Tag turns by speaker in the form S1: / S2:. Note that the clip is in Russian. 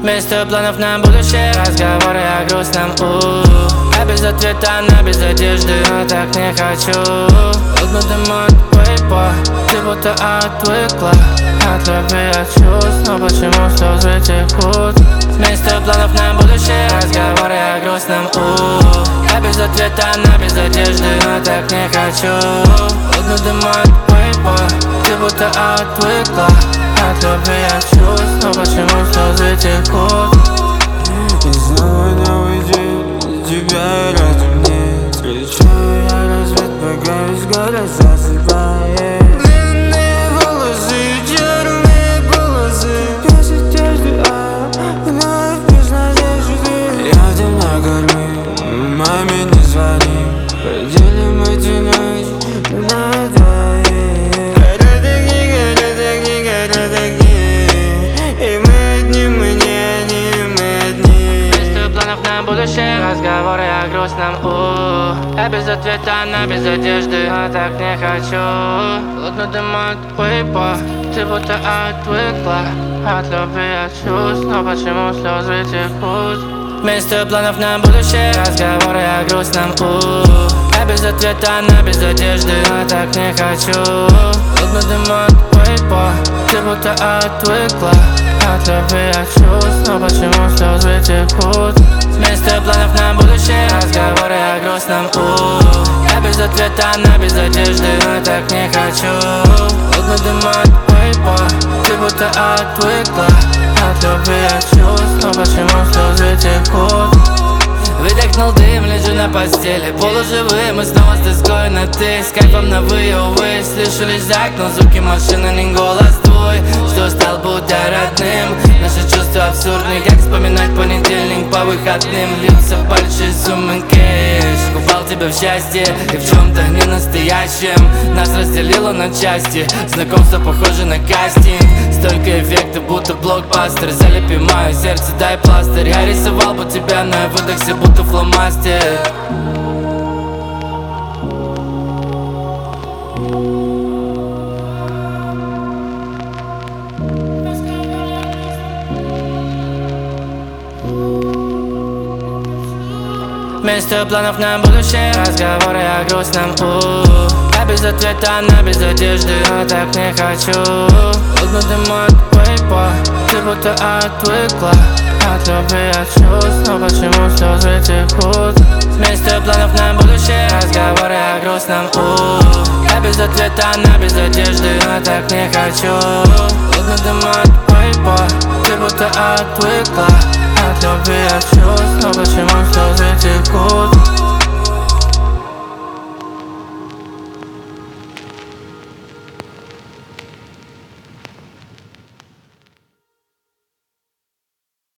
S1: Вместо планов на будущее разговоры о грустном. Я без ответа, она без одежды, но так не хочу. Одну дыму от вейпа, ты будто отвыкла от любви, от чувств, но почему слезы текут? Вместо планов на будущее разговоры о грустном. Я без ответа, она без одежды, но так не хочу. Одну дыму от вейпа, ты будто отвыкла от любви, от чувств, но почему слезы текут?
S2: И снова не уйди, тебя и рядом нет. Встречаю я рассвет, пока весь город засыпает. Длинные волосы, черные полосы, без одежды, вновь без надежды. Рядом накорми, маме не звони, поделим эту ночь на двоих. Горят огни, горят огни, и мы одни, мы не они, мы одни.
S1: Вместо планов на будущее разговоры о грустном. Я без ответа, она без одежды, но так не хочу. Плотно дым от вейпа, ты будто отвыкла от любви, от чувств, но почему слезы текут? Вместо планов на будущее разговоры о грустном. Я без ответа, она без одежды, но так не хочу. Плотно дым от вейпа, ты будто отвыкла от любви, от чувств, но почему слезы текут? Вместо планов на будущее разговоры о грустном. Я без ответа, она без одежды, но так не хочу. Плотно дым от вейпа, ты будто отвыкла от любви, от чувств, но почему слезы текут? Выдохнул дым, лежу на постели, полуживые, мы снова с тоской на ты. С кайфом на вы, увы, слышу лишь за окном звуки машины, не голос твой, что стал будто родным. Наши чувства абсурдны, как вспоминать понедельник по выходным. Льются большие суммы кэш, купал тебя в счастье и в чем-то не настоящем. Нас разделило на части, знакомство похоже на кастинг. Столько эффектов, будто блокбастер. Залепи мое сердце, дай пластырь. Я рисовал бы тебя, но я выдохся, будто фломастер. Вместо планов на будущее разговоры о грустном. Я без ответа, она без одежды, но так не хочу. Одну дыму от вейпа, ты будто отвыкла от любви, от чувств, но почему слезы текут? Вместо планов на будущее разговоры о грустном. Я без ответа, она без одежды, но так не хочу. Одну дыму от вейпа, ты будто отвыкла от любви, от чувств, но почему слезы текут?